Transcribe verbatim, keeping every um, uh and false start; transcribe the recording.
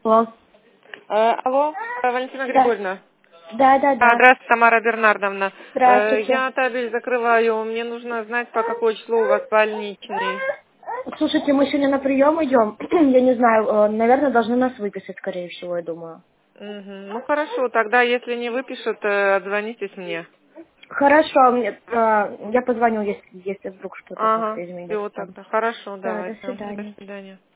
Алло. Э, алло, э, Валентина Да. Григорьевна. Да, да, А, да. здравствуйте, Тамара Бернардовна. Э, Здравствуйте. я табель закрываю, мне нужно знать, по какое число у вас больничный. Слушайте, мы сегодня на прием идем. Я не знаю, э, наверное, должны нас выписать, скорее всего, я думаю. Мгм. Ну хорошо, тогда если не выпишут, э, отзвонитесь мне. Хорошо, мне, э, я позвоню, если, если вдруг что-то как-то Ага, все изменится там. тогда. Хорошо, Да, до давайте. Мгм, до свидания. свидания.